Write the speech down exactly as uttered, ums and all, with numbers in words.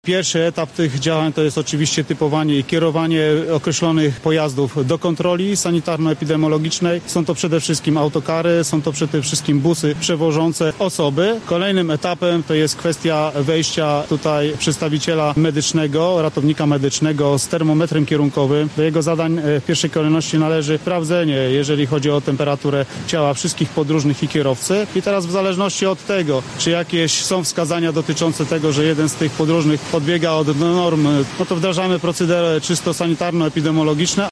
Pierwszy etap tych działań to jest oczywiście typowanie i kierowanie określonych pojazdów do kontroli sanitarno-epidemiologicznej. Są to przede wszystkim autokary, są to przede wszystkim busy przewożące osoby. Kolejnym etapem to jest kwestia wejścia tutaj przedstawiciela medycznego, ratownika medycznego z termometrem kierunkowym. Do jego zadań w pierwszej kolejności należy sprawdzenie, jeżeli chodzi o temperaturę ciała wszystkich podróżnych i kierowcy. I teraz w zależności od tego, czy jakieś są wskazania dotyczące tego, że jeden z tych podróżnych odbiega od norm, no to wdrażamy procedery czysto sanitarno-epidemiologiczne.